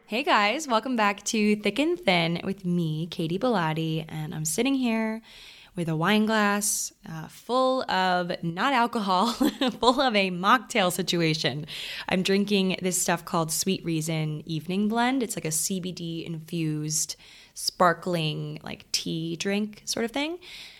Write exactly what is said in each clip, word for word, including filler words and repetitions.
Hey guys, welcome back to Thick and Thin with me, Katie Bellotti, and I'm sitting here with a wine glass uh, full of not alcohol, full of a mocktail situation. I'm drinking this stuff called Sweet Reason Evening Blend. It's like a C B D infused sparkling like tea drink sort of thing.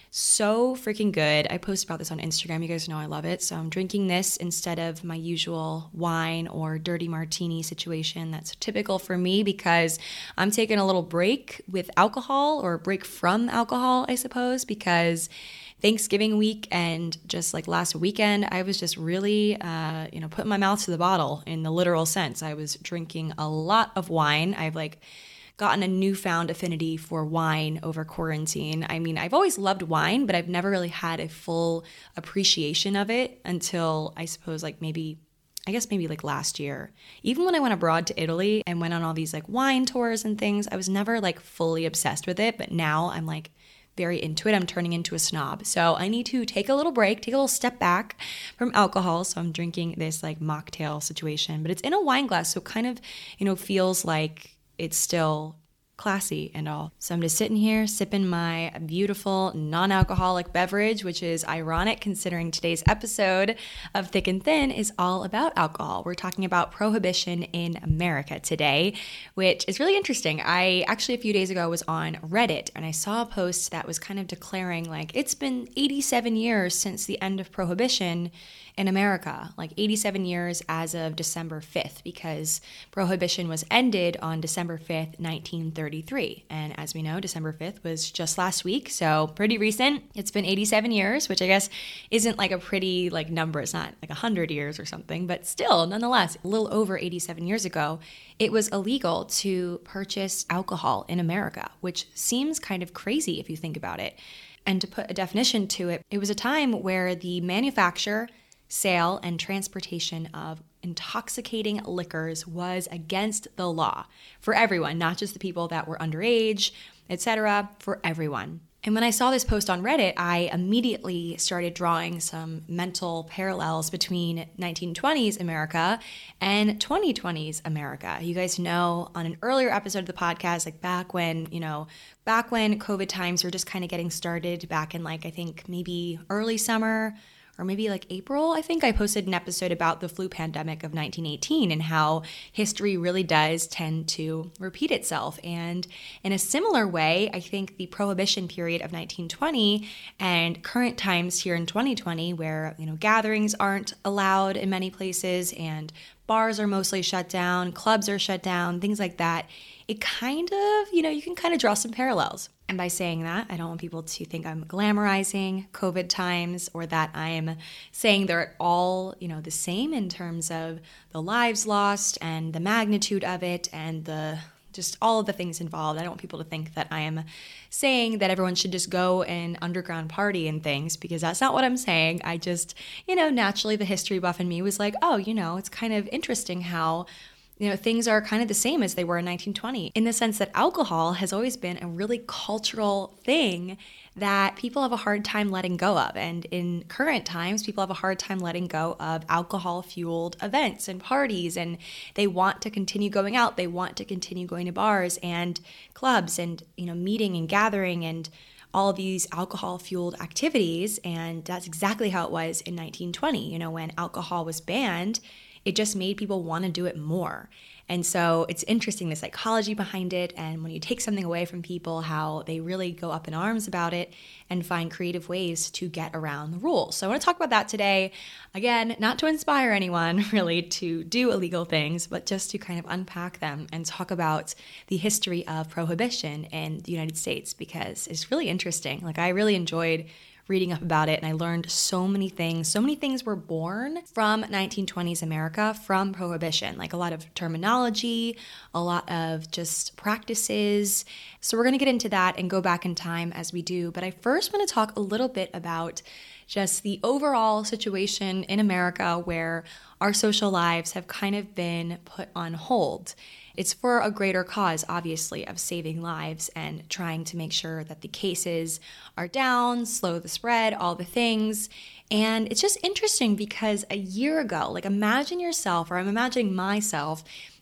So freaking good. I post about this on Instagram. You guys know I love it. So I'm drinking this instead of my usual wine or dirty martini situation that's typical for me because I'm taking a little break with alcohol, or a break from alcohol, I suppose, because Thanksgiving week and just like last weekend, I was just really, uh, you know, putting my mouth to the bottle in the literal sense. I was drinking a lot of wine. I've like gotten a newfound affinity for wine over quarantine. I mean, I've always loved wine, but I've never really had a full appreciation of it until I suppose like maybe, I guess maybe like last year. Even when I went abroad to Italy and went on all these like wine tours and things, I was never like fully obsessed with it, but now I'm like very into it. I'm turning into a snob. So I need to take a little break, take a little step back from alcohol. So I'm drinking this like mocktail situation, but it's in a wine glass. So it kind of, you know, feels like it's still classy and all. So I'm just sitting here sipping my beautiful non-alcoholic beverage, which is ironic considering today's episode of Thick and Thin is all about alcohol. We're talking about prohibition in America today, which is really interesting. I actually a few days ago was on Reddit and I saw a post that was kind of declaring like it's been eighty-seven years since the end of prohibition in America, like eighty-seven years as of December fifth, because prohibition was ended on December fifth, nineteen thirty-three. And as we know, December fifth was just last week, so pretty recent. It's been eighty-seven years, which I guess isn't like a pretty like number. It's not like one hundred years or something, but still, nonetheless, a little over eighty-seven years ago, it was illegal to purchase alcohol in America, which seems kind of crazy if you think about it. And to put a definition to it, it was a time where the manufacture, sale, and transportation of intoxicating liquors was against the law for everyone, not just the people that were underage, et cetera, for everyone. And when I saw this post on Reddit, I immediately started drawing some mental parallels between nineteen twenties America and twenty twenties America. You guys know on an earlier episode of the podcast, like back when, you know, back when COVID times were just kind of getting started back in like, I think maybe early summer, or maybe like April, I think I posted an episode about the flu pandemic of nineteen eighteen and how history really does tend to repeat itself. And in a similar way, I think the prohibition period of nineteen twenty and current times here in twenty twenty, where, you know, gatherings aren't allowed in many places and bars are mostly shut down, clubs are shut down, things like that, it kind of, you know, you can kind of draw some parallels. And by saying that, I don't want people to think I'm glamorizing COVID times or that I'm saying they're all, you know, the same in terms of the lives lost and the magnitude of it and the just all of the things involved. I don't want people to think that I am saying that everyone should just go and underground party and things, because that's not what I'm saying. I just, you know, naturally the history buff in me was like, oh, you know, it's kind of interesting how, you know, things are kind of the same as they were in nineteen twenty, in the sense that alcohol has always been a really cultural thing that people have a hard time letting go of. And in current times, people have a hard time letting go of alcohol-fueled events and parties, and they want to continue going out. They want to continue going to bars and clubs and, you know, meeting and gathering and all of these alcohol-fueled activities. And that's exactly how it was in nineteen twenty. You know, when alcohol was banned, it just made people want to do it more. And so it's interesting, the psychology behind it, and when you take something away from people, how they really go up in arms about it and find creative ways to get around the rules. So I want to talk about that today. Again, not to inspire anyone really to do illegal things, but just to kind of unpack them and talk about the history of prohibition in the United States, because it's really interesting. Like, I really enjoyed reading up about it, and I learned so many things. So many things were born from nineteen twenties America, from prohibition, like a lot of terminology, a lot of just practices. So we're going to get into that and go back in time as we do. But I first want to talk a little bit about just the overall situation in America where our social lives have kind of been put on hold. It's for a greater cause, obviously, of saving lives and trying to make sure that the cases are down, slow the spread, all the things. And it's just interesting because a year ago, like imagine yourself, or I'm imagining myself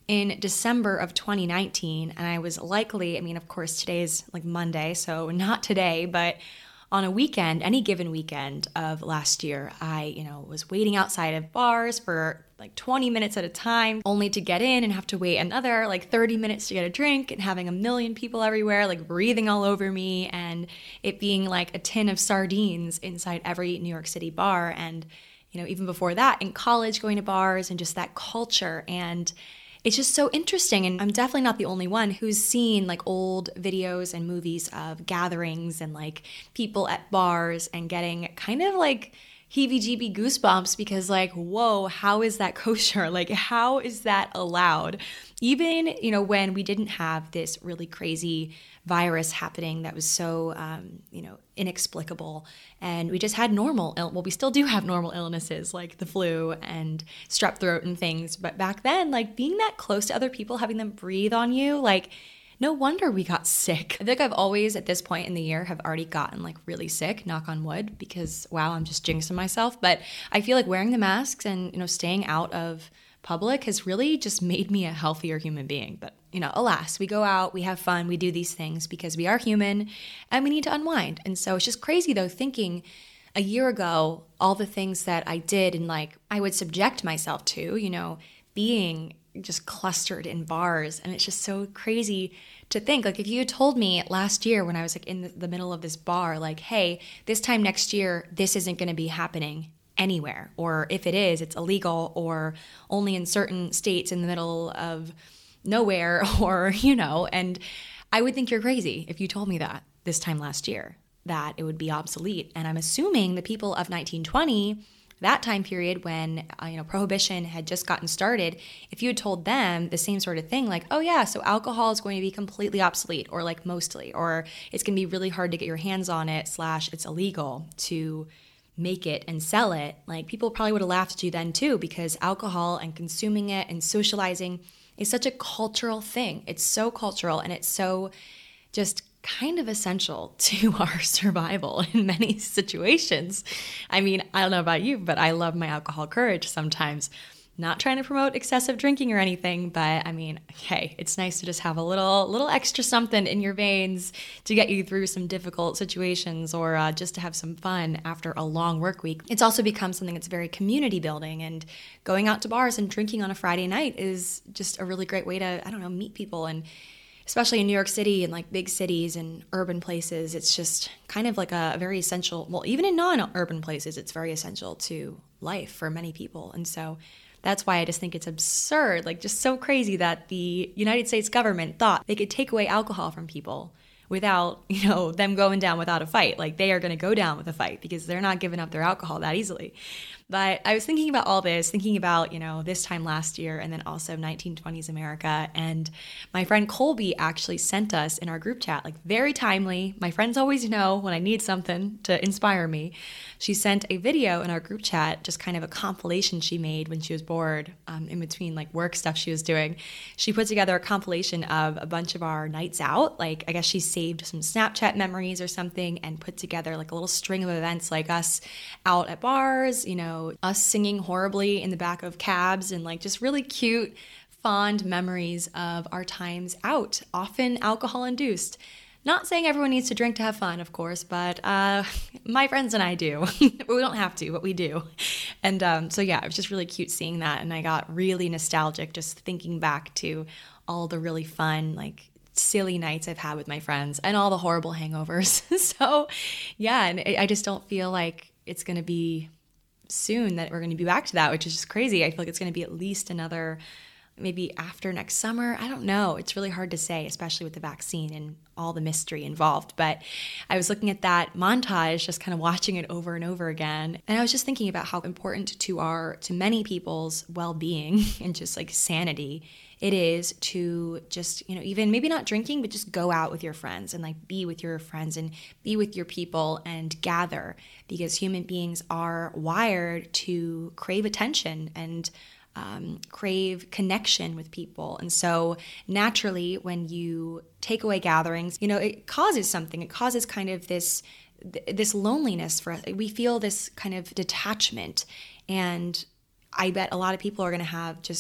in December of twenty nineteen. And I was likely, I mean, of course, today's like Monday, so not today, but on a weekend, any given weekend of last year, I, you know, was waiting outside of bars for like twenty minutes at a time, only to get in and have to wait another like thirty minutes to get a drink, and having a million people everywhere, like breathing all over me, and it being like a tin of sardines inside every New York City bar. And, you know, even before that, in college, going to bars and just that culture. And it's just so interesting. And I'm definitely not the only one who's seen like old videos and movies of gatherings and like people at bars and getting kind of like heebie-jeebie goosebumps, because like, whoa, how is that kosher? Like, how is that allowed? Even, you know, when we didn't have this really crazy virus happening that was so, um, you know, inexplicable, and we just had normal, Ill- well, we still do have normal illnesses like the flu and strep throat and things. But back then, like being that close to other people, having them breathe on you, like, no wonder we got sick. I think I've always, at this point in the year, have already gotten like really sick, knock on wood, because wow, I'm just jinxing myself. But I feel like wearing the masks and, you know, staying out of public has really just made me a healthier human being. But, you know, alas, we go out, we have fun, we do these things because we are human and we need to unwind. And so it's just crazy though, thinking a year ago, all the things that I did and like I would subject myself to, you know, being just clustered in bars. And it's just so crazy to think, like, if you had told me last year when I was like in the, the middle of this bar, like, hey, this time next year, this isn't going to be happening anywhere. Or if it is, it's illegal or only in certain states in the middle of nowhere, or, you know, and I would think you're crazy if you told me that this time last year, that it would be obsolete. And I'm assuming the people of nineteen twenty, that time period when, uh, you know, prohibition had just gotten started, if you had told them the same sort of thing, like, oh yeah, so alcohol is going to be completely obsolete, or like mostly, or it's going to be really hard to get your hands on it, slash it's illegal to make it and sell it, like people probably would have laughed at you then too, because alcohol and consuming it and socializing is such a cultural thing. It's so cultural, and it's so just kind of essential to our survival in many situations. I mean, I don't know about you, but I love my alcohol courage sometimes. Not trying to promote excessive drinking or anything, but I mean, hey, it's nice to just have a little little extra something in your veins to get you through some difficult situations, or uh, just to have some fun after a long work week. It's also become something that's very community building, and going out to bars and drinking on a Friday night is just a really great way to, I don't know, meet people. And especially in New York City and like big cities and urban places, it's just kind of like a very essential, well, even in non-urban places, it's very essential to life for many people. And so that's why I just think it's absurd, like just so crazy that the United States government thought they could take away alcohol from people without, you know, them going down without a fight. Like they are going to go down with a fight because they're not giving up their alcohol that easily. But I was thinking about all this, thinking about, you know, this time last year, and then also nineteen twenties America. And my friend Colby actually sent us in our group chat, like very timely. My friends always know when I need something to inspire me. She sent a video in our group chat, just kind of a compilation she made when she was bored, um, in between like work stuff she was doing. She put together a compilation of a bunch of our nights out. Like, I guess she saved some Snapchat memories or something and put together like a little string of events, like us out at bars, you know, us singing horribly in the back of cabs, and like just really cute, fond memories of our times out, often alcohol induced. Not saying everyone needs to drink to have fun, of course, but uh, my friends and I do. We don't have to, but we do. And um, so yeah, it was just really cute seeing that, and I got really nostalgic just thinking back to all the really fun, like silly nights I've had with my friends and all the horrible hangovers. So yeah, and I just don't feel like it's going to be soon that we're going to be back to that, which is just crazy. I feel like it's going to be at least another, maybe after next summer. I don't know. It's really hard to say, especially with the vaccine and all the mystery involved. But I was looking at that montage, just kind of watching it over and over again. And I was just thinking about how important to our, to many people's well-being and just like sanity it is to just, you know, even maybe not drinking, but just go out with your friends and like be with your friends and be with your people and gather, because human beings are wired to crave attention and um, crave connection with people. And so naturally, when you take away gatherings, you know, it causes something. It causes kind of this this loneliness for us. We feel this kind of detachment, and I bet a lot of people are going to have just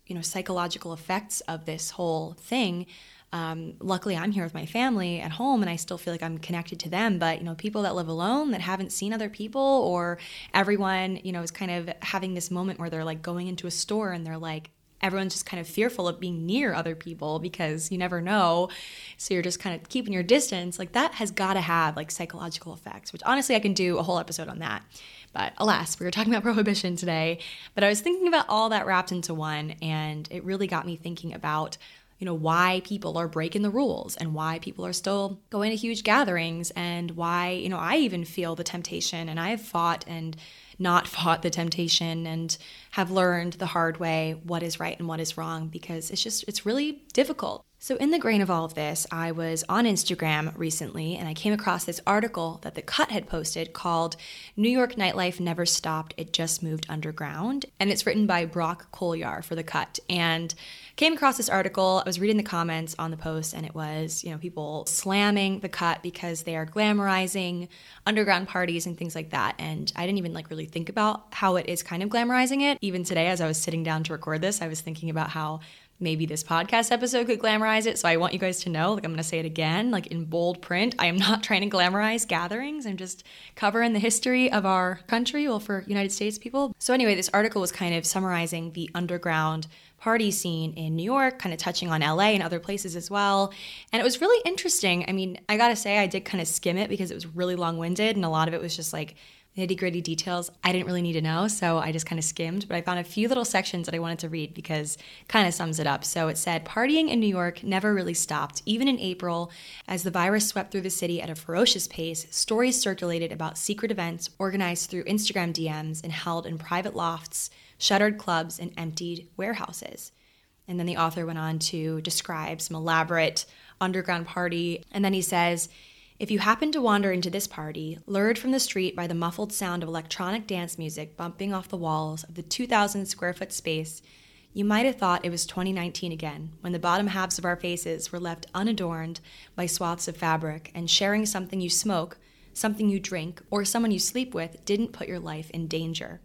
you know, psychological effects of this whole thing. Um, luckily, I'm here with my family at home, and I still feel like I'm connected to them. But, you know, people that live alone, that haven't seen other people, or everyone, you know, is kind of having this moment where they're like going into a store and they're like, everyone's just kind of fearful of being near other people because you never know. So you're just kind of keeping your distance. Like, that has got to have like psychological effects, which honestly, I can do a whole episode on that. But alas, we were talking about prohibition today. But I was thinking about all that wrapped into one, and it really got me thinking about, you know, why people are breaking the rules and why people are still going to huge gatherings, and why, you know, I even feel the temptation, and I have fought and not fought the temptation and have learned the hard way what is right and what is wrong, because it's just, it's really difficult. So in the grain of all of this, I was on Instagram recently and I came across this article that The Cut had posted called New York Nightlife Never Stopped, It Just Moved Underground. And it's written by Brock Collier for The Cut. And came across this article, I was reading the comments on the post, and it was, you know, people slamming The Cut because they are glamorizing underground parties and things like that. And I didn't even like really think about how it is kind of glamorizing it. Even today, as I was sitting down to record this, I was thinking about how maybe this podcast episode could glamorize it. So I want you guys to know, like, I'm going to say it again, like in bold print, I am not trying to glamorize gatherings. I'm just covering the history of our country, well, for United States people. So anyway, this article was kind of summarizing the underground party scene in New York, kind of touching on L A and other places as well. And it was really interesting. I mean, I got to say, I did kind of skim it because it was really long-winded, and a lot of it was just like nitty-gritty details I didn't really need to know, so I just kind of skimmed. But I found a few little sections that I wanted to read because it kind of sums it up. So it said, partying in New York never really stopped. Even in April, as the virus swept through the city at a ferocious pace, stories circulated about secret events organized through Instagram D Ms and held in private lofts, shuttered clubs, and emptied warehouses. And then the author went on to describe some elaborate underground party. And then he says, if you happen to wander into this party, lured from the street by the muffled sound of electronic dance music bumping off the walls of the two thousand square foot space, you might have thought it was twenty nineteen again, when the bottom halves of our faces were left unadorned by swaths of fabric, and sharing something you smoke, something you drink, or someone you sleep with didn't put your life in danger.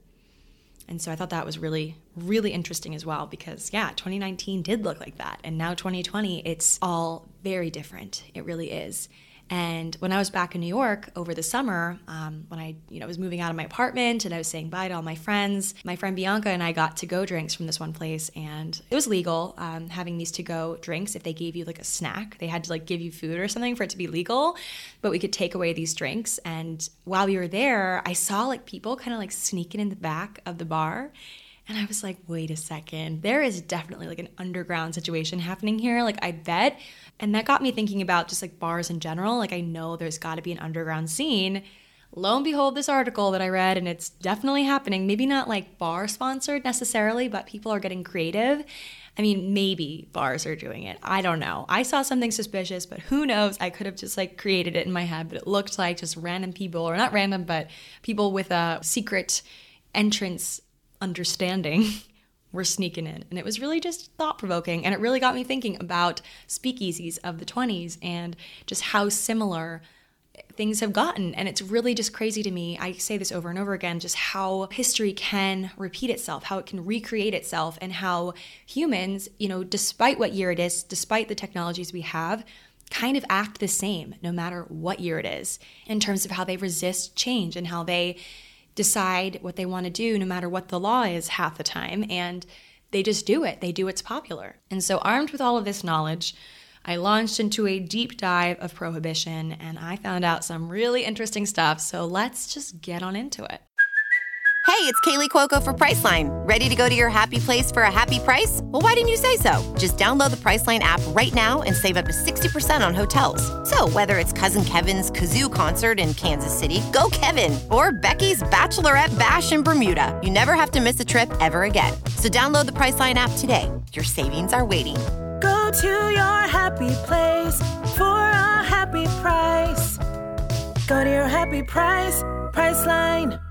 And so I thought that was really, really interesting as well, because yeah, twenty nineteen did look like that. And now twenty twenty, it's all very different. It really is. And when I was back in New York over the summer, um, when I you know was moving out of my apartment and I was saying bye to all my friends, my friend Bianca and I got to-go drinks from this one place, and it was legal um, having these to-go drinks. If they gave you like a snack, they had to like give you food or something for it to be legal, but we could take away these drinks. And while we were there, I saw like people kind of like sneaking in the back of the bar. And I was like, wait a second, there is definitely like an underground situation happening here. Like, I bet. And that got me thinking about just like bars in general. Like, I know there's got to be an underground scene. Lo and behold, this article that I read, and it's definitely happening. Maybe not like bar sponsored necessarily, but people are getting creative. I mean, maybe bars are doing it. I don't know. I saw something suspicious, but who knows? I could have just like created it in my head, but it looked like just random people, or not random, but people with a secret entrance understanding were sneaking in. And it was really just thought-provoking, and it really got me thinking about speakeasies of the twenties and just how similar things have gotten. And it's really just crazy to me, I say this over and over again, just how history can repeat itself, how it can recreate itself, and how humans, you know, despite what year it is, despite the technologies we have, kind of act the same no matter what year it is, in terms of how they resist change and how they decide what they want to do no matter what the law is half the time, and they just do it. They do what's popular. And so armed with all of this knowledge, I launched into a deep dive of prohibition, and I found out some really interesting stuff. So let's just get on into it. Hey, it's Kaylee Cuoco for Priceline. Ready to go to your happy place for a happy price? Well, why didn't you say so? Just download the Priceline app right now and save up to sixty percent on hotels. So whether it's Cousin Kevin's Kazoo Concert in Kansas City, go Kevin, or Becky's Bachelorette Bash in Bermuda, you never have to miss a trip ever again. So download the Priceline app today. Your savings are waiting. Go to your happy place for a happy price. Go to your happy price, Priceline.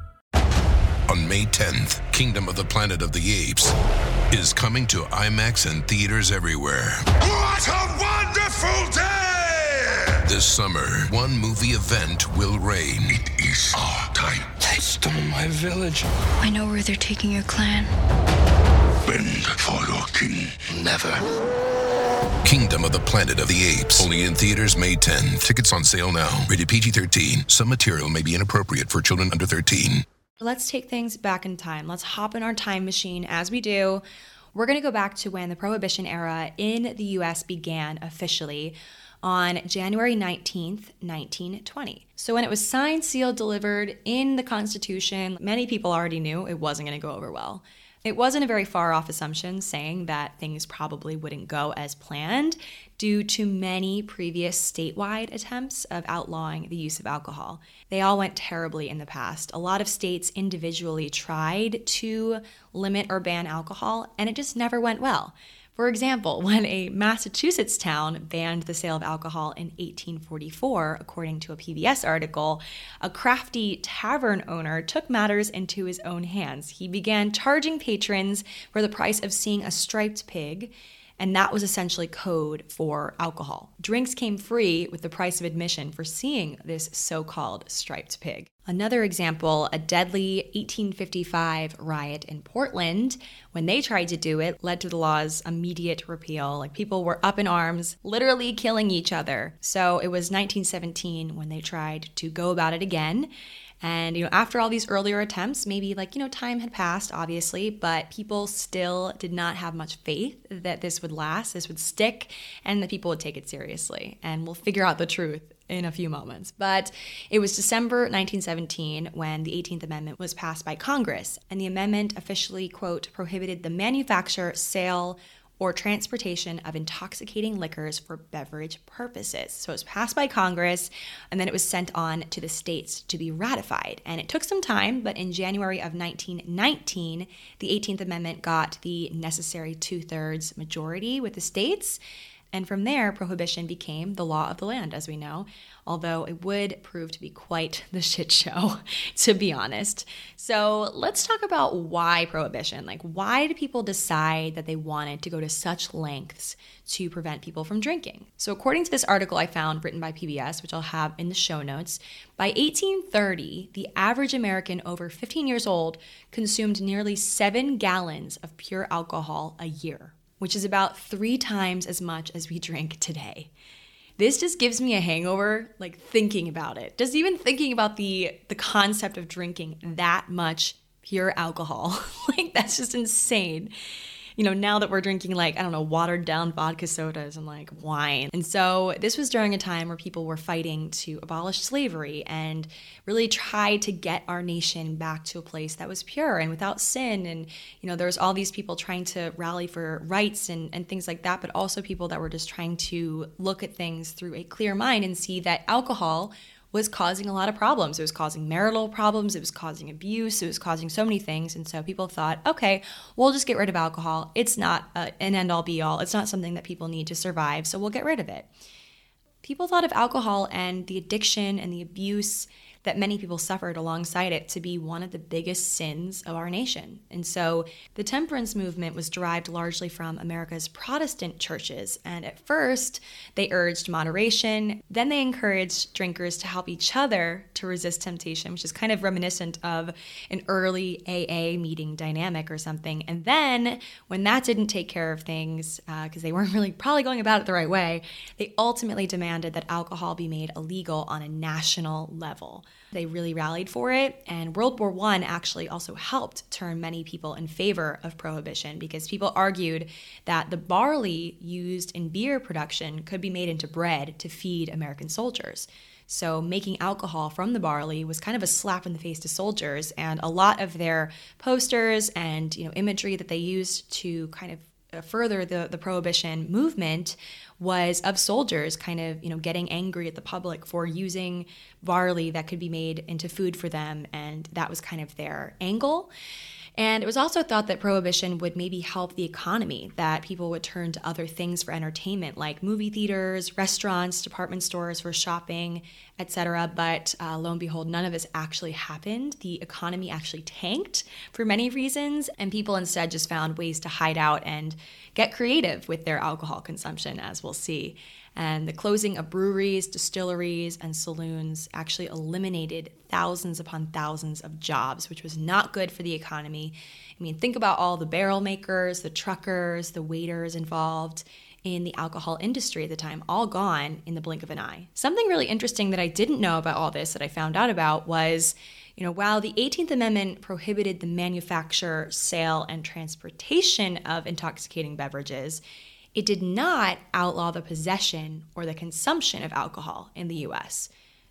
On May tenth, Kingdom of the Planet of the Apes is coming to IMAX and theaters everywhere. What a wonderful day! This summer, one movie event will reign. It is our time. They stole my village. I know where they're taking your clan. bend for your king. Never. Kingdom of the Planet of the Apes. Only in theaters May tenth. Tickets on sale now. Rated P G thirteen. Some material may be inappropriate for children under thirteen. Let's take things back in time. Let's hop in our time machine as we do. We're going to go back to when the Prohibition era in the U S began officially on January nineteenth, nineteen twenty. So when it was signed, sealed, delivered in the Constitution, many people already knew it wasn't going to go over well. It wasn't a very far off assumption saying that things probably wouldn't go as planned due to many previous statewide attempts of outlawing the use of alcohol. They all went terribly in the past. A lot of states individually tried to limit or ban alcohol, and it just never went well. For example, when a Massachusetts town banned the sale of alcohol in eighteen forty-four, according to a P B S article, a crafty tavern owner took matters into his own hands. He began charging patrons for the price of seeing a striped pig, and that was essentially code for alcohol. Drinks came free with the price of admission for seeing this so-called striped pig. Another example, a deadly eighteen fifty-five riot in Portland, when they tried to do it, led to the law's immediate repeal. Like, people were up in arms, literally killing each other. So it was nineteen seventeen when they tried to go about it again. And, you know, after all these earlier attempts, maybe like, you know, time had passed, obviously, but people still did not have much faith that this would last, this would stick, and that people would take it seriously. And we'll figure out the truth in a few moments. But it was December nineteen seventeen when the eighteenth Amendment was passed by Congress. And the amendment officially, quote, prohibited the manufacture, sale, or transportation of intoxicating liquors for beverage purposes. So it was passed by Congress, and then it was sent on to the states to be ratified. And it took some time, but in January of nineteen nineteen, the eighteenth Amendment got the necessary two-thirds majority with the states. And from there, prohibition became the law of the land, as we know, although it would prove to be quite the shit show, to be honest. So let's talk about why prohibition. Like, why did people decide that they wanted to go to such lengths to prevent people from drinking? So according to this article I found written by P B S, which I'll have in the show notes, by eighteen thirty, the average American over fifteen years old consumed nearly seven gallons of pure alcohol a year, which is about three times as much as we drink today. This just gives me a hangover, like, thinking about it. Just even thinking about the the concept of drinking that much pure alcohol. Like, that's just insane. You know, now that we're drinking, like, I don't know, watered down vodka sodas and like wine. And so this was during a time where people were fighting to abolish slavery and really try to get our nation back to a place that was pure and without sin. And, you know, there's all these people trying to rally for rights and, and things like that, but also people that were just trying to look at things through a clear mind and see that alcohol was causing a lot of problems. It was causing marital problems, it was causing abuse, it was causing so many things. And so people thought, okay, we'll just get rid of alcohol. It's not a, an end-all be-all. It's not something that people need to survive, so we'll get rid of it. People thought of alcohol and the addiction and the abuse that many people suffered alongside it to be one of the biggest sins of our nation. And so the temperance movement was derived largely from America's Protestant churches. And at first, they urged moderation. Then they encouraged drinkers to help each other to resist temptation, which is kind of reminiscent of an early A A meeting dynamic or something. And then when that didn't take care of things, because uh, they weren't really probably going about it the right way, they ultimately demanded that alcohol be made illegal on a national level. They really rallied for it, and World War One actually also helped turn many people in favor of prohibition because people argued that the barley used in beer production could be made into bread to feed American soldiers. So making alcohol from the barley was kind of a slap in the face to soldiers, and a lot of their posters and, you know, imagery that they used to kind of further the, the prohibition movement was of soldiers kind of, you know, getting angry at the public for using barley that could be made into food for them, and that was kind of their angle. And it was also thought that prohibition would maybe help the economy, that people would turn to other things for entertainment, like movie theaters, restaurants, department stores for shopping, et cetera. But uh, lo and behold, none of this actually happened. The economy actually tanked for many reasons, and people instead just found ways to hide out and get creative with their alcohol consumption, as we'll see. And the closing of breweries, distilleries, and saloons actually eliminated thousands upon thousands of jobs, which was not good for the economy. I mean, think about all the barrel makers, the truckers, the waiters involved in the alcohol industry at the time, all gone in the blink of an eye. Something really interesting that I didn't know about all this that I found out about was, you know, while the eighteenth Amendment prohibited the manufacture, sale, and transportation of intoxicating beverages, it did not outlaw the possession or the consumption of alcohol in the U S.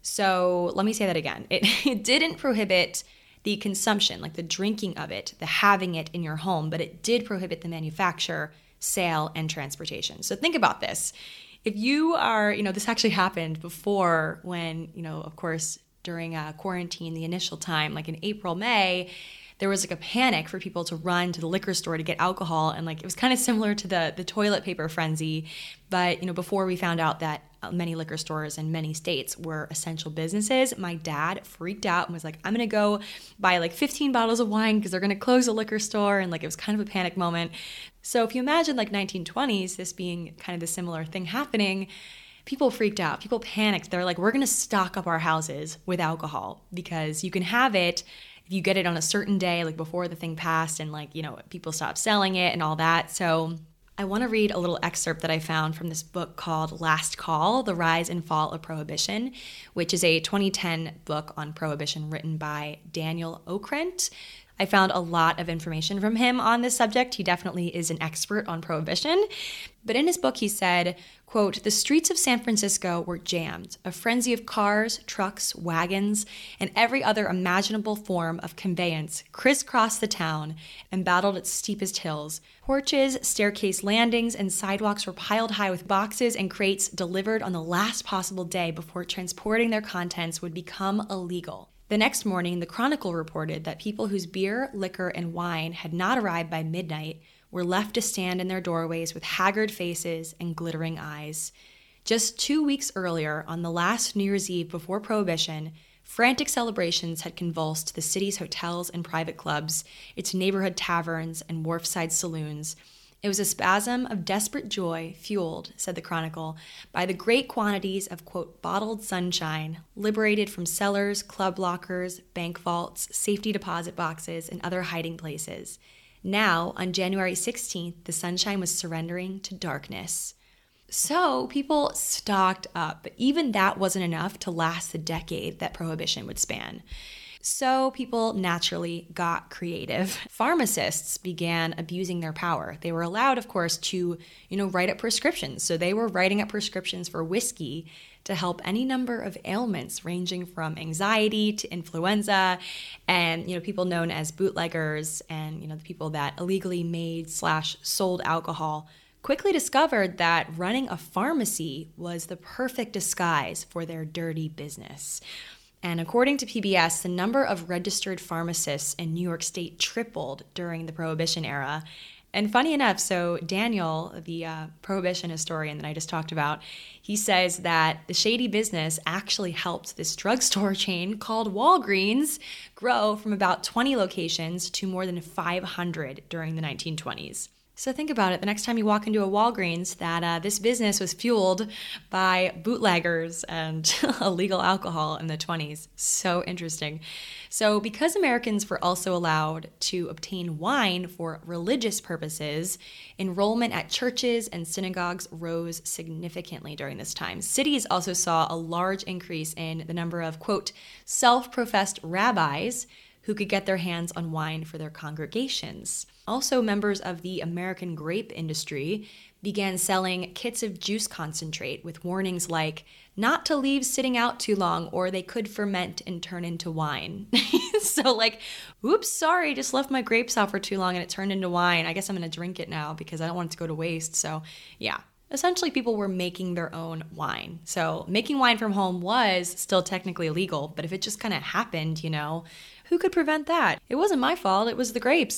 So let me say that again. It, it didn't prohibit the consumption, like the drinking of it, the having it in your home, but it did prohibit the manufacture, sale, and transportation. So think about this. If you are, you know, this actually happened before when, you know, of course, during uh, quarantine, the initial time, like in April, May, there was like a panic for people to run to the liquor store to get alcohol. And like, it was kind of similar to the, the toilet paper frenzy. But, you know, before we found out that many liquor stores in many states were essential businesses, my dad freaked out and was like, I'm going to go buy like fifteen bottles of wine because they're going to close a liquor store. And like, it was kind of a panic moment. So if you imagine like nineteen twenties, this being kind of the similar thing happening, people freaked out. People panicked. They're like, we're going to stock up our houses with alcohol because you can have it if you get it on a certain day, like before the thing passed and like, you know, people stopped selling it and all that. So I want to read a little excerpt that I found from this book called Last Call, The Rise and Fall of Prohibition, which is a twenty ten book on prohibition written by Daniel Okrent. I found a lot of information from him on this subject. He definitely is an expert on prohibition. But in his book, he said, quote, "The streets of San Francisco were jammed. A frenzy of cars, trucks, wagons, and every other imaginable form of conveyance crisscrossed the town and battled its steepest hills. Porches, staircase landings, and sidewalks were piled high with boxes and crates delivered on the last possible day before transporting their contents would become illegal. The next morning, the Chronicle reported that people whose beer, liquor, and wine had not arrived by midnight were left to stand in their doorways with haggard faces and glittering eyes. Just two weeks earlier, on the last New Year's Eve before Prohibition, frantic celebrations had convulsed the city's hotels and private clubs, its neighborhood taverns and wharfside saloons. It was a spasm of desperate joy fueled, said the Chronicle, by the great quantities of, quote, bottled sunshine liberated from cellars, club lockers, bank vaults, safety deposit boxes, and other hiding places. Now, on January sixteenth, the sunshine was surrendering to darkness." So people stocked up, but even that wasn't enough to last the decade that Prohibition would span. So people naturally got creative. Pharmacists began abusing their power. They were allowed, of course, to, you know, write up prescriptions. So they were writing up prescriptions for whiskey to help any number of ailments ranging from anxiety to influenza. And, you know, people known as bootleggers and, you know, the people that illegally made slash sold alcohol quickly discovered that running a pharmacy was the perfect disguise for their dirty business. And according to P B S, the number of registered pharmacists in New York State tripled during the Prohibition era. And funny enough, so Daniel, the uh, Prohibition historian that I just talked about, he says that the shady business actually helped this drugstore chain called Walgreens grow from about twenty locations to more than five hundred during the nineteen twenties. So think about it. The next time you walk into a Walgreens, that uh, this business was fueled by bootleggers and illegal alcohol in the twenties. So interesting. So because Americans were also allowed to obtain wine for religious purposes, enrollment at churches and synagogues rose significantly during this time. Cities also saw a large increase in the number of, quote, self-professed rabbis who could get their hands on wine for their congregations. Also, members of the American grape industry began selling kits of juice concentrate with warnings like, not to leave sitting out too long or they could ferment and turn into wine. So like, oops, sorry, just left my grapes out for too long and it turned into wine. I guess I'm going to drink it now because I don't want it to go to waste. So yeah, essentially people were making their own wine. So making wine from home was still technically illegal, but if it just kind of happened, you know, who could prevent that? It wasn't my fault, it was the grapes.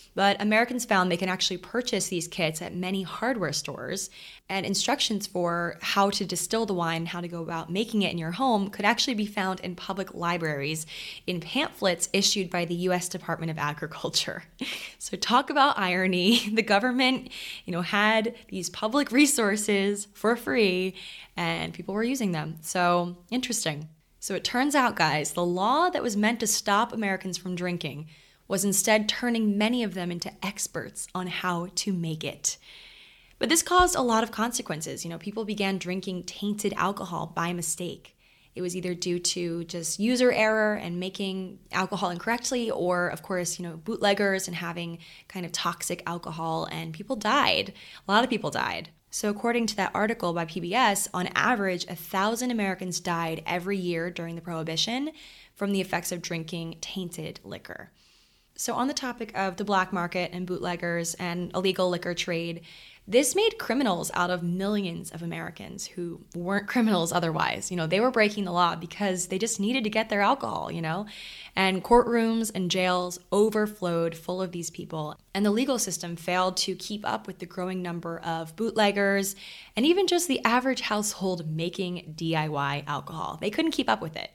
But Americans found they can actually purchase these kits at many hardware stores, and instructions for how to distill the wine, how to go about making it in your home, could actually be found in public libraries in pamphlets issued by the U S Department of Agriculture. So talk about irony. The government, you know, had these public resources for free, and people were using them. So interesting. So it turns out, guys, the law that was meant to stop Americans from drinking was instead turning many of them into experts on how to make it. But this caused a lot of consequences. You know, people began drinking tainted alcohol by mistake. It was either due to just user error and making alcohol incorrectly, or of course, you know, bootleggers and having kind of toxic alcohol, and people died. A lot of people died. So according to that article by P B S, on average, a thousand Americans died every year during the Prohibition from the effects of drinking tainted liquor. So on the topic of the black market and bootleggers and illegal liquor trade, this made criminals out of millions of Americans who weren't criminals otherwise. You know, they were breaking the law because they just needed to get their alcohol, you know? And courtrooms and jails overflowed full of these people. And the legal system failed to keep up with the growing number of bootleggers and even just the average household making D I Y alcohol. They couldn't keep up with it.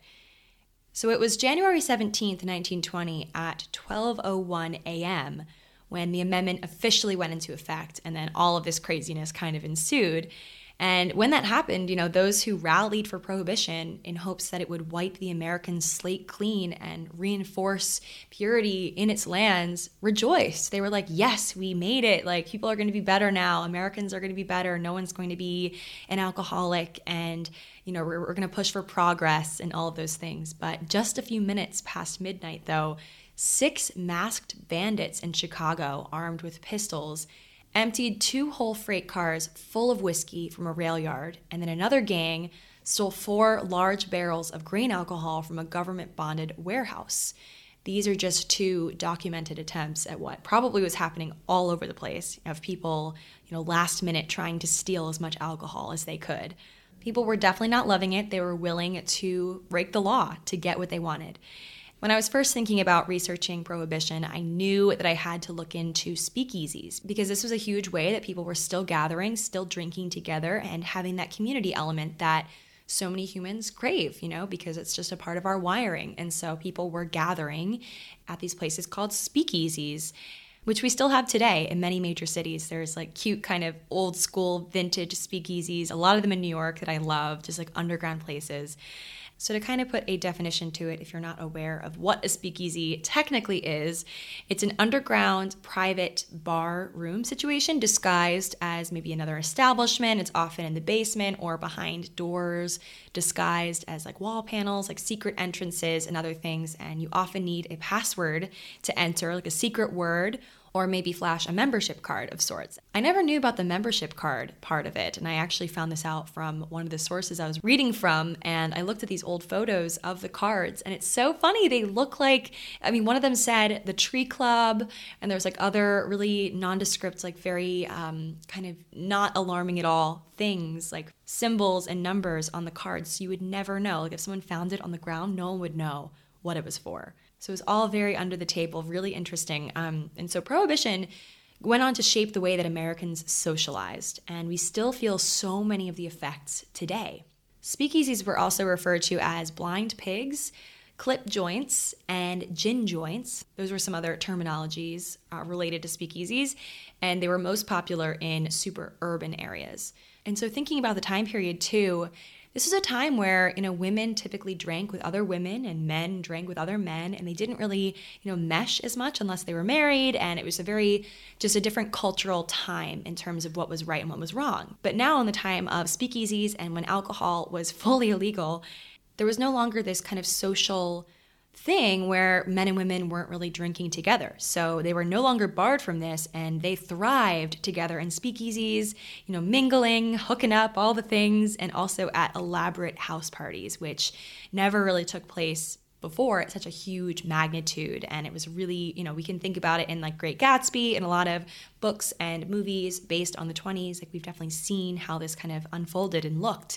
So it was January seventeenth, nineteen twenty at twelve oh one a.m. when the amendment officially went into effect, and then all of this craziness kind of ensued. And when that happened, you know, those who rallied for Prohibition in hopes that it would wipe the American slate clean and reinforce purity in its lands rejoiced. They were like, yes, we made it. Like, people are going to be better now. Americans are going to be better. No one's going to be an alcoholic. And, you know, we're, we're going to push for progress and all of those things. But just a few minutes past midnight, though, six masked bandits in Chicago, armed with pistols, emptied two whole freight cars full of whiskey from a rail yard, and then another gang stole four large barrels of grain alcohol from a government-bonded warehouse. These are just two documented attempts at what probably was happening all over the place, of people, you know, last minute trying to steal as much alcohol as they could. People were definitely not loving it. They were willing to break the law to get what they wanted. When I was first thinking about researching Prohibition, I knew that I had to look into speakeasies, because this was a huge way that people were still gathering, still drinking together, and having that community element that so many humans crave, you know, because it's just a part of our wiring. And so people were gathering at these places called speakeasies, which we still have today in many major cities. There's like cute kind of old school vintage speakeasies, a lot of them in New York that I love, just like underground places. So to kind of put a definition to it, if you're not aware of what a speakeasy technically is, it's an underground private bar room situation disguised as maybe another establishment. It's often in the basement or behind doors, disguised as like wall panels, like secret entrances and other things. And you often need a password to enter, like a secret word, or maybe flash a membership card of sorts. I never knew about the membership card part of it, and I actually found this out from one of the sources I was reading from, and I looked at these old photos of the cards, and it's so funny. They look like, I mean, one of them said the Tree Club, and there's like other really nondescript, like very um, kind of not alarming at all things, like symbols and numbers on the cards, so you would never know. Like if someone found it on the ground, no one would know what it was for. So it was all very under the table, really interesting. Um, and so Prohibition went on to shape the way that Americans socialized, and we still feel so many of the effects today. Speakeasies were also referred to as blind pigs, clip joints, and gin joints. Those were some other terminologies uh, related to speakeasies, and they were most popular in super urban areas. And so thinking about the time period too, this was a time where, you know, women typically drank with other women and men drank with other men, and they didn't really, you know, mesh as much unless they were married, and it was a very, just a different cultural time in terms of what was right and what was wrong. But now in the time of speakeasies and when alcohol was fully illegal, there was no longer this kind of social thing where men and women weren't really drinking together. So they were no longer barred from this, and they thrived together in speakeasies, you know, mingling, hooking up, all the things, and also at elaborate house parties, which never really took place before at such a huge magnitude. And it was really, you know, we can think about it in like Great Gatsby and a lot of books and movies based on the twenties. Like we've definitely seen how this kind of unfolded and looked.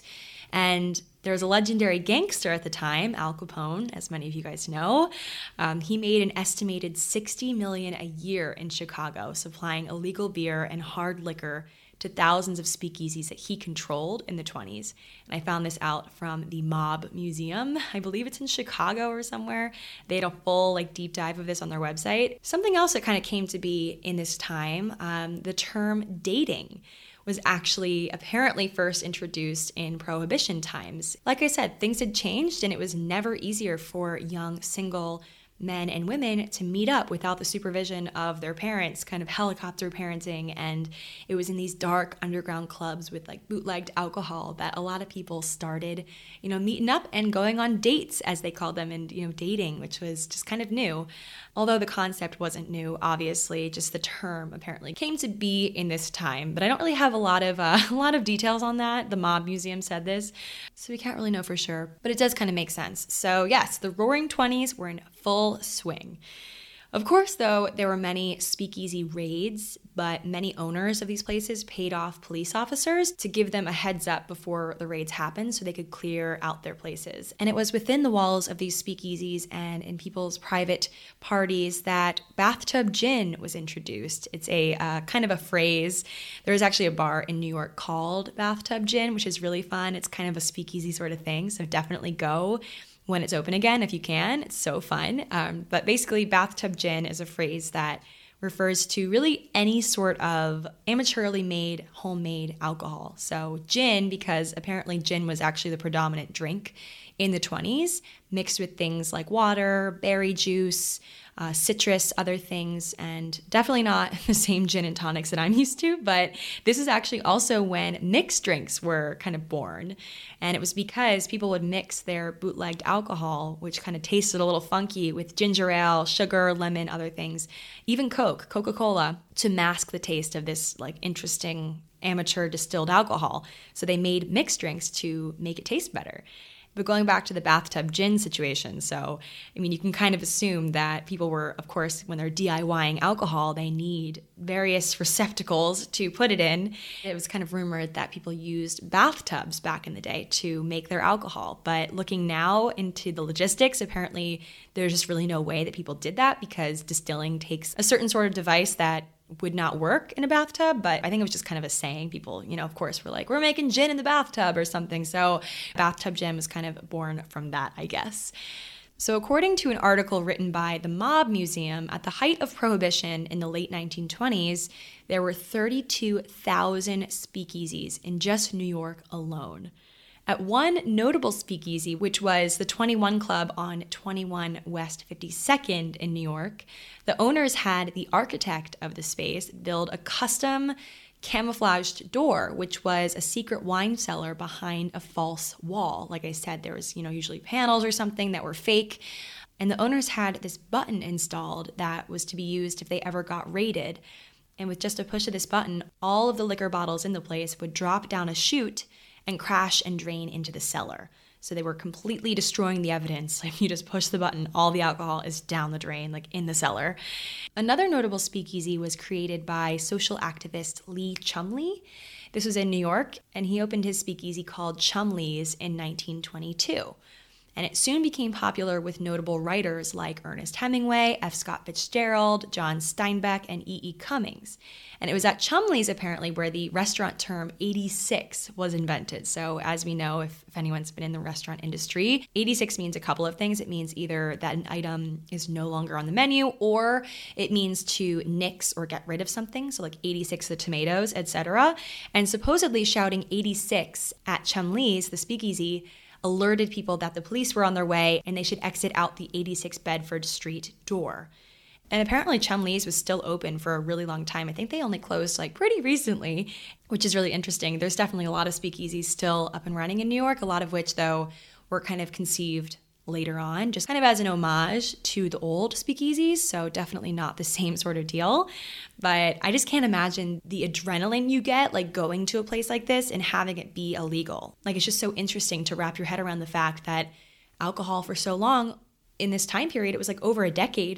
And there was a legendary gangster at the time, Al Capone, as many of you guys know. Um, he made an estimated sixty million dollars a year in Chicago, supplying illegal beer and hard liquor to thousands of speakeasies that he controlled in the twenties. And I found this out from the Mob Museum. I believe it's in Chicago or somewhere. They had a full like deep dive of this on their website. Something else that kind of came to be in this time, um, the term dating was actually apparently first introduced in Prohibition times. Like I said, things had changed and it was never easier for young single men and women to meet up without the supervision of their parents, kind of helicopter parenting. And it was in these dark underground clubs with like bootlegged alcohol that a lot of people started, you know, meeting up and going on dates, as they called them, and, you know, dating, which was just kind of new. Although the concept wasn't new, obviously, just the term apparently came to be in this time. But I don't really have a lot of uh, a lot of details on that. The Mob Museum said this, so we can't really know for sure. But it does kind of make sense. So yes, the Roaring Twenties were in full swing. Of course, though, there were many speakeasy raids, but many owners of these places paid off police officers to give them a heads up before the raids happened so they could clear out their places. And it was within the walls of these speakeasies and in people's private parties that bathtub gin was introduced. It's a uh, kind of a phrase. There is actually a bar in New York called Bathtub Gin, which is really fun. It's kind of a speakeasy sort of thing, so definitely go when it's open again if you can. It's so fun. Um, but basically, bathtub gin is a phrase that refers to really any sort of amateurly made, homemade alcohol. So gin, because apparently gin was actually the predominant drink in the twenties, mixed with things like water, berry juice, uh, citrus, other things, and definitely not the same gin and tonics that I'm used to, but this is actually also when mixed drinks were kind of born. And it was because people would mix their bootlegged alcohol, which kind of tasted a little funky, with ginger ale, sugar, lemon, other things, even Coke, Coca-Cola, to mask the taste of this like interesting amateur distilled alcohol. So they made mixed drinks to make it taste better. But going back to the bathtub gin situation, so, I mean, you can kind of assume that people were, of course, when they're DIYing alcohol, they need various receptacles to put it in. It was kind of rumored that people used bathtubs back in the day to make their alcohol. But looking now into the logistics, apparently there's just really no way that people did that because distilling takes a certain sort of device that would not work in a bathtub. But I think it was just kind of a saying. People, you know, of course, were like, we're making gin in the bathtub or something. So bathtub gin was kind of born from that, I guess. So according to an article written by the Mob Museum, at the height of Prohibition in the late nineteen twenties, there were thirty-two thousand speakeasies in just New York alone. At one notable speakeasy, which was the twenty-one Club on twenty-one West fifty-second in New York, the owners had the architect of the space build a custom camouflaged door, which was a secret wine cellar behind a false wall. Like I said, there was, you know, usually panels or something that were fake. And the owners had this button installed that was to be used if they ever got raided. And with just a push of this button, all of the liquor bottles in the place would drop down a chute and crash and drain into the cellar. So they were completely destroying the evidence. If you just push the button, all the alcohol is down the drain, like in the cellar. Another notable speakeasy was created by social activist Lee Chumley. This was in New York, and he opened his speakeasy called Chumley's in nineteen twenty-two. And it soon became popular with notable writers like Ernest Hemingway, F. Scott Fitzgerald, John Steinbeck, and E E. Cummings. And it was at Chumley's, apparently, where the restaurant term eighty-six was invented. So as we know, if, if anyone's been in the restaurant industry, eighty-six means a couple of things. It means either that an item is no longer on the menu, or it means to nix or get rid of something. So like eighty-six the tomatoes, et cetera. And supposedly shouting eighty-six at Chumley's, the speakeasy, alerted people that the police were on their way and they should exit out the eighty-six Bedford Street door. And apparently Chumley's was still open for a really long time. I think they only closed like pretty recently, which is really interesting. There's definitely a lot of speakeasies still up and running in New York, a lot of which though were kind of conceived later on, just kind of as an homage to the old speakeasies. So definitely not the same sort of deal. But I just can't imagine the adrenaline you get like going to a place like this and having it be illegal. Like it's just so interesting to wrap your head around the fact that alcohol for so long in this time period, it was like over a decade,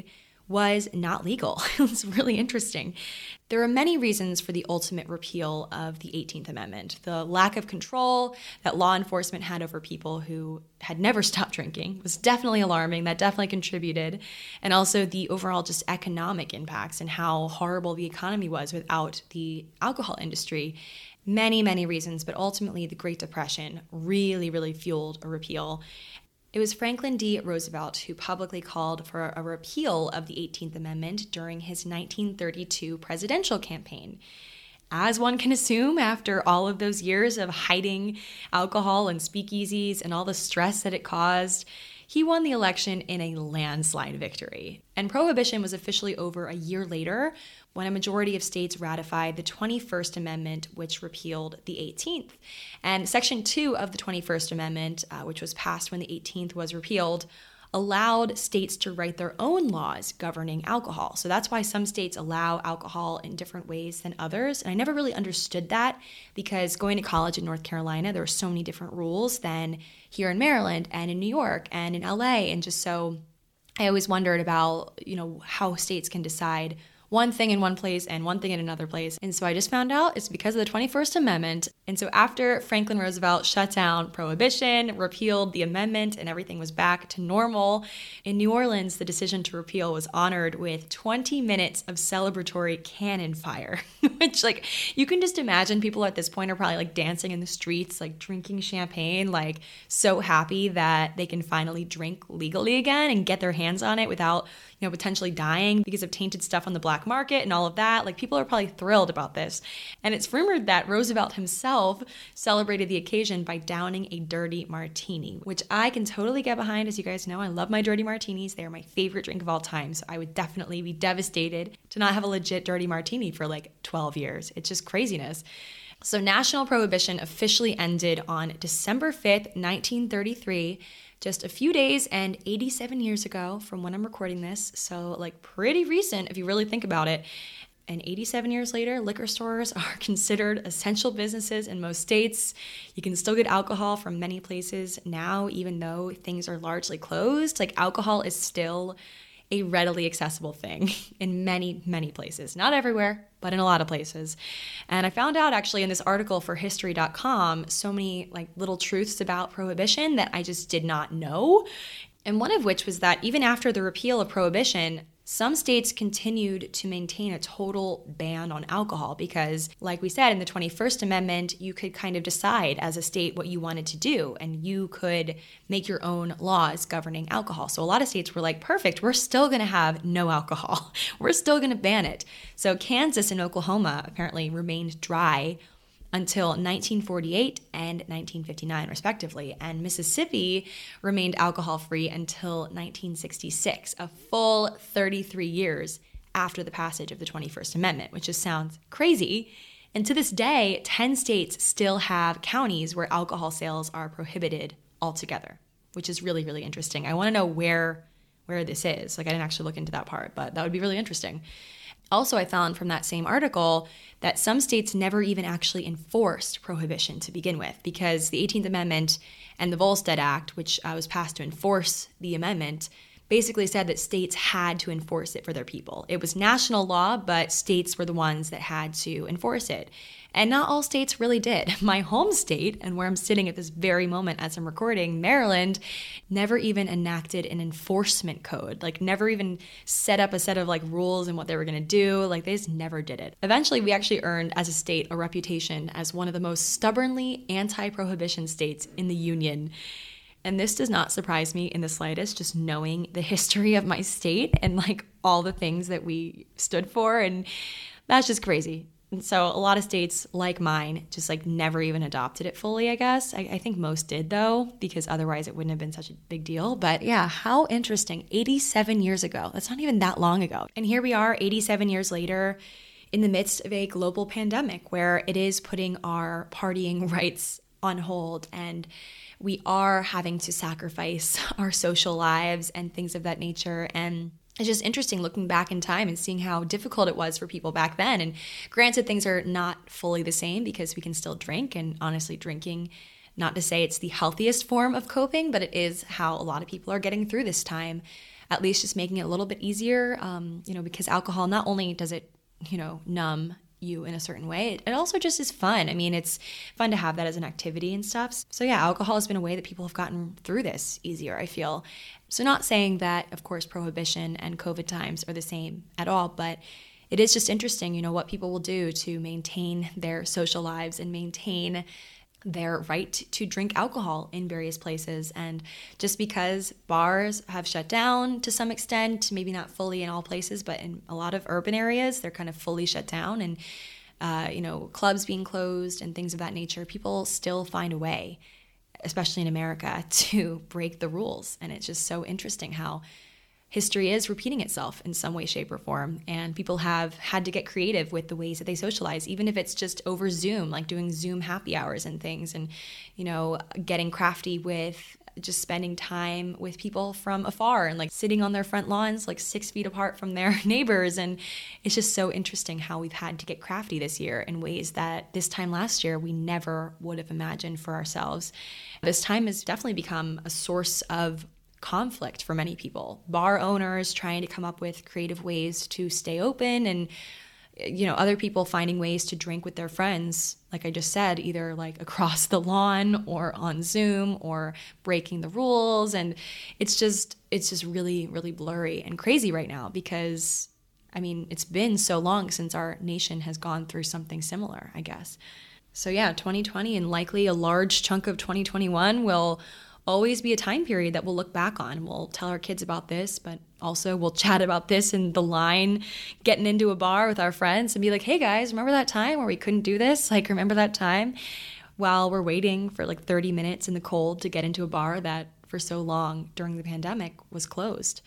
was not legal. It's really interesting. There are many reasons for the ultimate repeal of the eighteenth Amendment. The lack of control that law enforcement had over people who had never stopped drinking was definitely alarming. That definitely contributed. And also the overall just economic impacts and how horrible the economy was without the alcohol industry. Many, many reasons, but ultimately the Great Depression really, really fueled a repeal. It was Franklin D. Roosevelt who publicly called for a repeal of the eighteenth Amendment during his nineteen thirty-two presidential campaign. As one can assume, after all of those years of hiding alcohol and speakeasies and all the stress that it caused, he won the election in a landslide victory. And Prohibition was officially over a year later when a majority of states ratified the twenty-first Amendment, which repealed the eighteenth. And Section two of the twenty-first Amendment, uh, which was passed when the eighteenth was repealed, allowed states to write their own laws governing alcohol. So that's why some states allow alcohol in different ways than others. And I never really understood that because going to college in North Carolina, there were so many different rules than here in Maryland and in New York and in L A. And just so I always wondered about, you know, how states can decide one thing in one place and one thing in another place. And so I just found out it's because of the twenty-first Amendment. And so after Franklin Roosevelt shut down Prohibition, repealed the amendment, and everything was back to normal, in New Orleans, the decision to repeal was honored with twenty minutes of celebratory cannon fire, which, like, you can just imagine people at this point are probably like dancing in the streets, like drinking champagne, like so happy that they can finally drink legally again and get their hands on it without, you know, potentially dying because of tainted stuff on the black market and all of that. Like, people are probably thrilled about this. And it's rumored that Roosevelt himself celebrated the occasion by downing a dirty martini, which I can totally get behind. As you guys know, I love my dirty martinis. They are my favorite drink of all time. So I would definitely be devastated to not have a legit dirty martini for like twelve years. It's just craziness. So national prohibition officially ended on December fifth, nineteen thirty-three, just a few days and eighty-seven years ago from when I'm recording this. So like pretty recent if you really think about it. And eighty-seven years later, liquor stores are considered essential businesses in most states. You can still get alcohol from many places now, even though things are largely closed. Like, alcohol is still a readily accessible thing in many, many places. Not everywhere, but in a lot of places. And I found out actually in this article for history dot com so many like little truths about Prohibition that I just did not know. And one of which was that even after the repeal of Prohibition, some states continued to maintain a total ban on alcohol because, like we said, in the twenty-first Amendment, you could kind of decide as a state what you wanted to do, and you could make your own laws governing alcohol. So a lot of states were like, perfect, we're still going to have no alcohol. We're still going to ban it. So Kansas and Oklahoma apparently remained dry until nineteen forty-eight and nineteen fifty-nine, respectively. And Mississippi remained alcohol-free until nineteen sixty-six, a full thirty-three years after the passage of the twenty-first Amendment, which just sounds crazy. And to this day, ten states still have counties where alcohol sales are prohibited altogether, which is really, really interesting. I want to know where, where this is. Like, I didn't actually look into that part, but that would be really interesting. Also, I found from that same article that some states never even actually enforced prohibition to begin with, because the eighteenth Amendment and the Volstead Act, which uh, was passed to enforce the amendment, basically said that states had to enforce it for their people. It was national law, but states were the ones that had to enforce it. And not all states really did. My home state, and where I'm sitting at this very moment as I'm recording, Maryland, never even enacted an enforcement code, like never even set up a set of like rules and what they were gonna do. Like, they just never did it. Eventually, we actually earned as a state a reputation as one of the most stubbornly anti-prohibition states in the Union. And this does not surprise me in the slightest, just knowing the history of my state and like all the things that we stood for. And that's just crazy. And so a lot of states like mine just like never even adopted it fully, I guess. I, I think most did though, because otherwise it wouldn't have been such a big deal. But yeah, how interesting. eighty-seven years ago. That's not even that long ago. And here we are eighty-seven years later in the midst of a global pandemic where it is putting our partying rights on hold, and we are having to sacrifice our social lives and things of that nature. And it's just interesting looking back in time and seeing how difficult it was for people back then. And granted, things are not fully the same because we can still drink, and honestly, drinking, not to say it's the healthiest form of coping, but it is how a lot of people are getting through this time. at least just making it a little bit easier, um, you know, because alcohol, not only does it, you know, numb you in a certain way, it, it also just is fun. I mean, it's fun to have that as an activity and stuff. So yeah, alcohol has been a way that people have gotten through this easier, I feel. So not saying that, of course, prohibition and COVID times are the same at all, but it is just interesting, you know, what people will do to maintain their social lives and maintain their right to drink alcohol in various places. And just because bars have shut down to some extent, maybe not fully in all places, but in a lot of urban areas, they're kind of fully shut down, and, uh, you know, clubs being closed and things of that nature, people still find a way, especially in America, to break the rules. And it's just so interesting how history is repeating itself in some way, shape, or form. And people have had to get creative with the ways that they socialize, even if it's just over Zoom, like doing Zoom happy hours and things, and, you know, getting crafty with just spending time with people from afar and like sitting on their front lawns, like six feet apart from their neighbors. And it's just so interesting how we've had to get crafty this year in ways that this time last year we never would have imagined for ourselves. This time has definitely become a source of conflict for many people. Bar owners trying to come up with creative ways to stay open, and, you know, other people finding ways to drink with their friends, like I just said, either like across the lawn or on Zoom or breaking the rules. And it's just, it's just really, really blurry and crazy right now because, I mean, it's been so long since our nation has gone through something similar, I guess. So yeah, twenty twenty and likely a large chunk of twenty twenty-one will always be a time period that we'll look back on. We'll tell our kids about this, but also we'll chat about this in the line, getting into a bar with our friends and be like, hey guys, remember that time where we couldn't do this? Like, remember that time? While we're waiting for like thirty minutes in the cold to get into a bar that for so long during the pandemic was closed.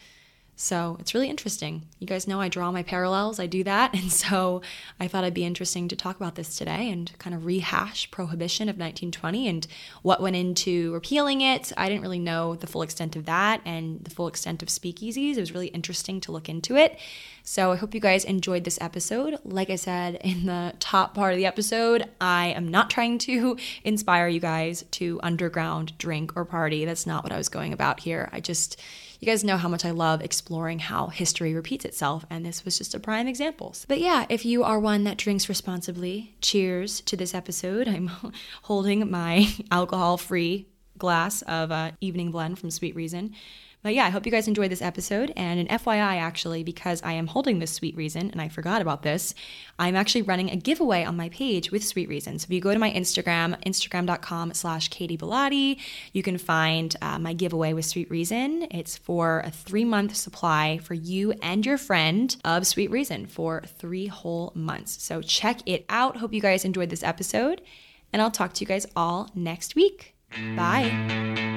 So it's really interesting. You guys know I draw my parallels. I do that. And so I thought it'd be interesting to talk about this today and kind of rehash prohibition of nineteen twenty and what went into repealing it. I didn't really know the full extent of that and the full extent of speakeasies. It was really interesting to look into it. So I hope you guys enjoyed this episode. Like I said in the top part of the episode, I am not trying to inspire you guys to underground drink or party. That's not what I was going about here. I just... You guys know how much I love exploring how history repeats itself, and this was just a prime example. But yeah, if you are one that drinks responsibly, cheers to this episode. I'm holding my alcohol-free glass of uh, evening blend from Sweet Reason. But yeah, I hope you guys enjoyed this episode. And an F Y I, actually, because I am holding this Sweet Reason, and I forgot about this, I'm actually running a giveaway on my page with Sweet Reason. So if you go to my Instagram, instagram.com slash Katie Bellotti, you can find uh, my giveaway with Sweet Reason. It's for a three-month supply for you and your friend of Sweet Reason for three whole months. So check it out. Hope you guys enjoyed this episode, and I'll talk to you guys all next week. Bye.